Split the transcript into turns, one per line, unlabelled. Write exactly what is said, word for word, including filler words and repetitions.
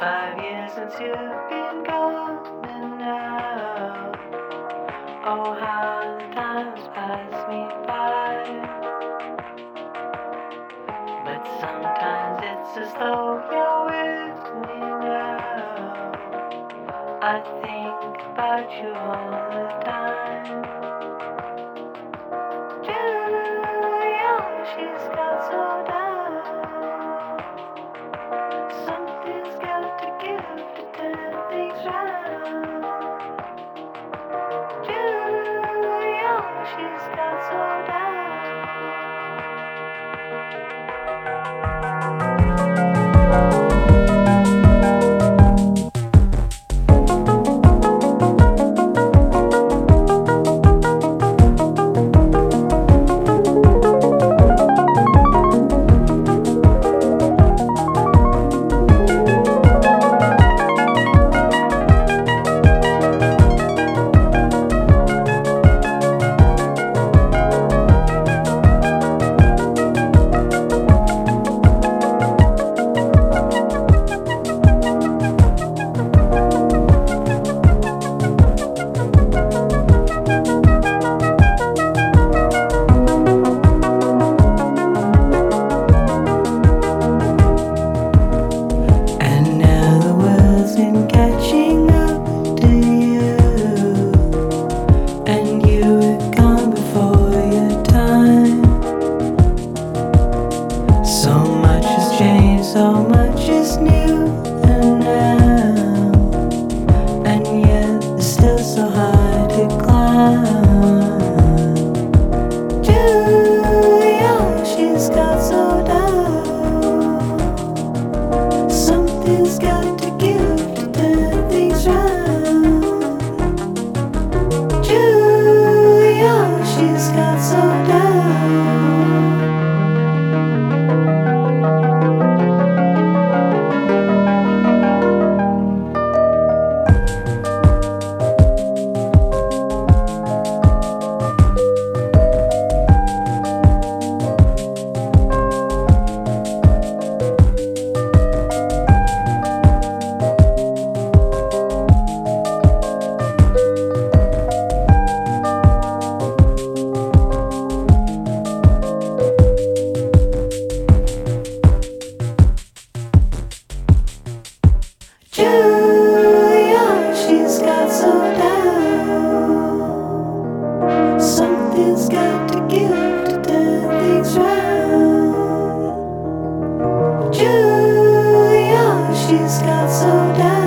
Five years since you've been gone, and now, oh how the times pass me by. But sometimes it's as though you're with me now. I think about you all the time. Julia, she's got so down. Something's got to give to turn things round. Julia, she's got so down. So much is new and now, and yet it's still so high to climb. Julia, she's got so down. Something's got to give to turn things round. Julia, she's got so down. Julia, she's got so down. Something's got to give to turn things round. Julia, she's got so down.